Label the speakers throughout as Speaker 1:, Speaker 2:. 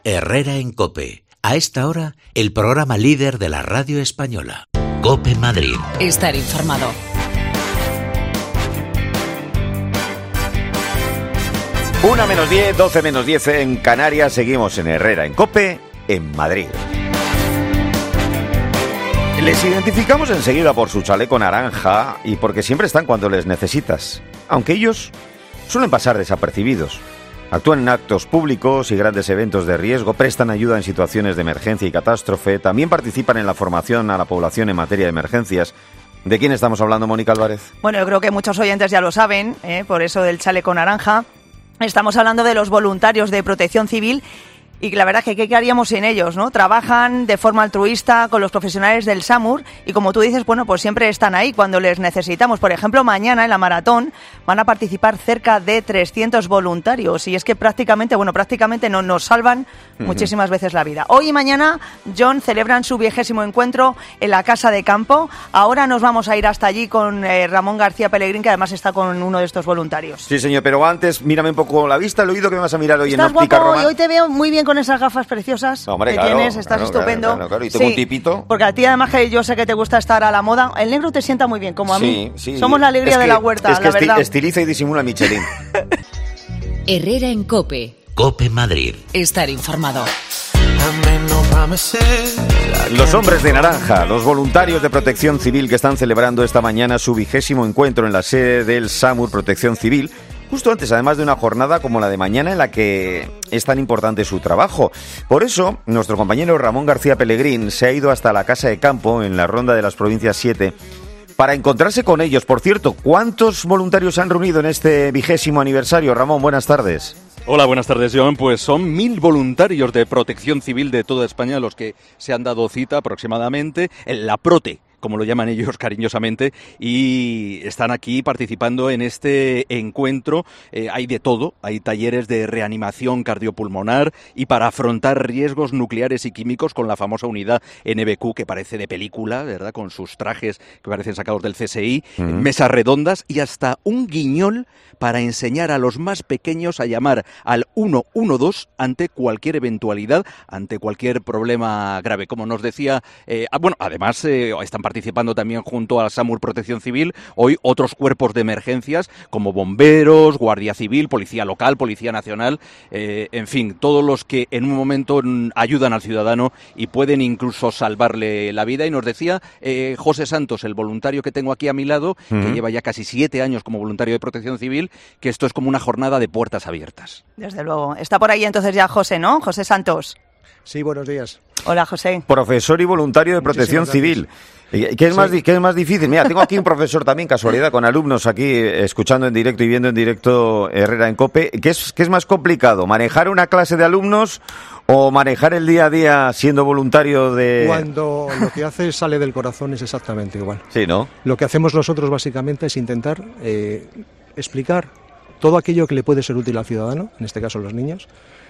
Speaker 1: Herrera en COPE. A esta hora, el programa líder de la radio española. COPE Madrid.
Speaker 2: Estar informado.
Speaker 3: Una menos 10, 12 menos 10 en Canarias. Seguimos en Herrera en COPE, en Madrid. Les identificamos enseguida por su chaleco naranja y porque siempre están cuando les necesitas, aunque ellos suelen pasar desapercibidos. Actúan en actos públicos y grandes eventos de riesgo, prestan ayuda en situaciones de emergencia y catástrofe, también participan en la formación a la población en materia de emergencias. ¿De quién estamos hablando, Mónica Álvarez?
Speaker 4: Bueno, yo creo que muchos oyentes ya lo saben, por eso del chaleco naranja. Estamos hablando de los voluntarios de Protección Civil y la verdad es que ¿qué haríamos sin ellos, no? Trabajan de forma altruista con los profesionales del SAMUR y como tú dices, bueno, pues siempre están ahí cuando les necesitamos. Por ejemplo, mañana en la maratón van a participar cerca de 300 voluntarios y es que prácticamente nos salvan muchísimas veces la vida. Hoy y mañana, John, celebran su 20º encuentro en la Casa de Campo. Ahora nos vamos a ir hasta allí con Ramón García Pellegrín, que además está con uno de estos voluntarios.
Speaker 3: Sí, señor, pero antes mírame un poco la vista, el oído, que me vas a mirar hoy en Óptica
Speaker 4: Estás guapo
Speaker 3: Roma.
Speaker 4: y hoy te veo muy bien con esas gafas preciosas.
Speaker 3: Hombre,
Speaker 4: que
Speaker 3: claro,
Speaker 4: tienes, estás estupendo.
Speaker 3: Claro. Y tengo un tipito.
Speaker 4: Porque a ti además que yo sé que te gusta estar a la moda, el negro te sienta muy bien, como a mí.
Speaker 3: Sí.
Speaker 4: Somos la alegría de la huerta,
Speaker 3: es que
Speaker 4: la verdad.
Speaker 3: estiliza y disimula Michelin.
Speaker 2: Herrera en COPE.
Speaker 1: COPE Madrid.
Speaker 2: Estar informado.
Speaker 3: Los hombres de naranja, los voluntarios de Protección Civil que están celebrando esta mañana su 20º encuentro en la sede del SAMUR Protección Civil, justo antes además de una jornada como la de mañana en la que es tan importante su trabajo. Por eso, nuestro compañero Ramón García Pellegrín se ha ido hasta la Casa de Campo en la Ronda de las Provincias 7 para encontrarse con ellos. Por cierto, ¿cuántos voluntarios se han reunido en este 20º aniversario? Ramón, buenas tardes.
Speaker 5: Hola, buenas tardes, Joan. Pues son 1000 voluntarios de Protección Civil de toda España los que se han dado cita aproximadamente en la Prote, como lo llaman ellos cariñosamente, y están aquí participando en este encuentro. Hay de todo, hay talleres de reanimación cardiopulmonar y para afrontar riesgos nucleares y químicos con la famosa unidad NBQ que parece de película, ¿verdad? Con sus trajes que parecen sacados del CSI, mesas redondas y hasta un guiñol para enseñar a los más pequeños a llamar al 112 ante cualquier eventualidad, ante cualquier problema grave. Como nos decía, además están participando también junto al SAMUR Protección Civil hoy otros cuerpos de emergencias como bomberos, Guardia Civil, Policía Local, Policía Nacional, en fin, todos los que en un momento ayudan al ciudadano y pueden incluso salvarle la vida. Y nos decía José Santos, el voluntario que tengo aquí a mi lado, que lleva ya casi 7 años como voluntario de Protección Civil, que esto es como una jornada de puertas abiertas.
Speaker 4: Desde luego. Está por ahí entonces ya José, ¿no? José Santos.
Speaker 6: Sí, buenos días.
Speaker 4: Hola, José.
Speaker 3: Profesor y voluntario de Protección Civil. ¿Qué es más difícil? Mira, tengo aquí un profesor también, casualidad, con alumnos aquí escuchando en directo y viendo en directo Herrera en COPE. ¿Qué es más complicado? ¿Manejar una clase de alumnos o manejar el día a día siendo voluntario de...?
Speaker 6: Cuando lo que haces sale del corazón es exactamente igual.
Speaker 3: Sí, ¿no?
Speaker 6: Lo que hacemos nosotros básicamente es intentar explicar todo aquello que le puede ser útil al ciudadano, en este caso a los niños,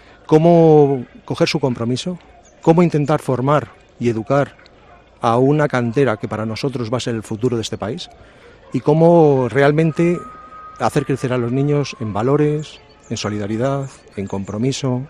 Speaker 6: cómo coger su compromiso, cómo intentar formar y educar a una cantera que para nosotros va a ser el futuro de este país y cómo realmente hacer crecer a los niños en valores, en solidaridad, en compromiso.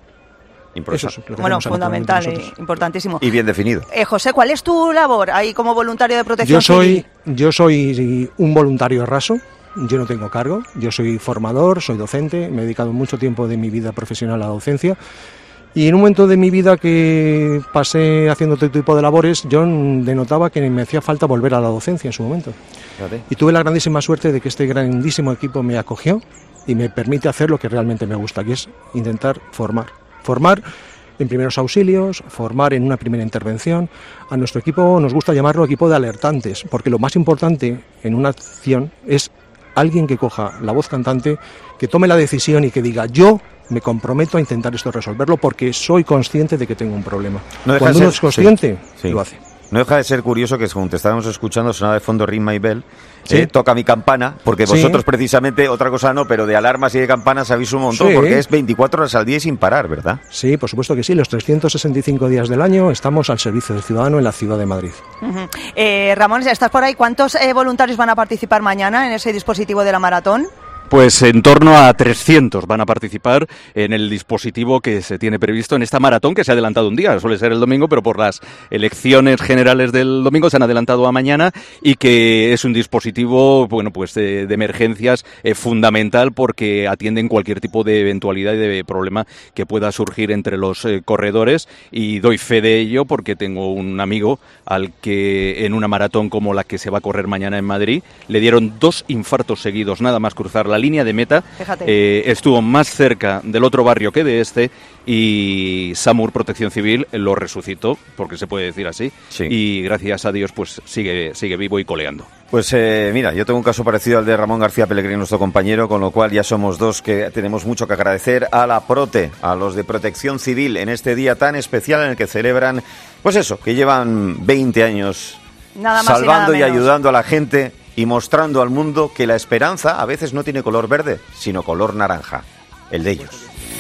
Speaker 6: Eso es lo que
Speaker 4: bueno,
Speaker 6: hacemos
Speaker 4: fundamental, importantísimo.
Speaker 3: Y bien definido.
Speaker 4: José, ¿cuál es tu labor ahí como voluntario de Protección Civil?
Speaker 6: Yo soy un voluntario raso. Yo no tengo cargo, yo soy formador, soy docente, me he dedicado mucho tiempo de mi vida profesional a la docencia y en un momento de mi vida que pasé haciendo todo tipo de labores, yo denotaba que me hacía falta volver a la docencia en su momento. Fíjate. Y tuve la grandísima suerte de que este grandísimo equipo me acogió y me permite hacer lo que realmente me gusta, que es intentar formar en primeros auxilios, formar en una primera intervención. A nuestro equipo nos gusta llamarlo equipo de alertantes, porque lo más importante en una acción es alguien que coja la voz cantante, que tome la decisión y que diga: yo me comprometo a intentar esto resolverlo porque soy consciente de que tengo un problema. Cuando uno es consciente, lo hace.
Speaker 3: No deja de ser curioso que, como te estábamos escuchando, sonaba de fondo Ring My Bell,
Speaker 6: ¿sí?
Speaker 3: Toca mi campana, porque vosotros precisamente, otra cosa no, pero de alarmas y de campanas sabéis un montón, porque es 24 horas al día y sin parar, ¿verdad?
Speaker 6: Sí, por supuesto que sí, los 365 días del año estamos al servicio del ciudadano en la ciudad de Madrid.
Speaker 4: Ramón, ¿estás por ahí? ¿Cuántos voluntarios van a participar mañana en ese dispositivo de la maratón?
Speaker 5: Pues en torno a 300 van a participar en el dispositivo que se tiene previsto en esta maratón, que se ha adelantado un día, suele ser el domingo, pero por las elecciones generales del domingo se han adelantado a mañana, y que es un dispositivo, bueno, pues de emergencias fundamental, porque atienden cualquier tipo de eventualidad y de problema que pueda surgir entre los corredores, y doy fe de ello porque tengo un amigo al que en una maratón como la que se va a correr mañana en Madrid le dieron 2 infartos seguidos nada más cruzar la línea de meta. Estuvo más cerca del otro barrio que de este, y SAMUR Protección Civil lo resucitó, porque se puede decir así, sí. Y gracias a Dios pues sigue vivo y coleando.
Speaker 3: Pues mira, yo tengo un caso parecido al de Ramón García Pellegrini, nuestro compañero, con lo cual ya somos 2 que tenemos mucho que agradecer a la Prote, a los de Protección Civil, en este día tan especial en el que celebran, pues eso, que llevan 20 años
Speaker 4: nada más
Speaker 3: salvando
Speaker 4: y
Speaker 3: ayudando a la gente y mostrando al mundo que la esperanza a veces no tiene color verde, sino color naranja, el de ellos.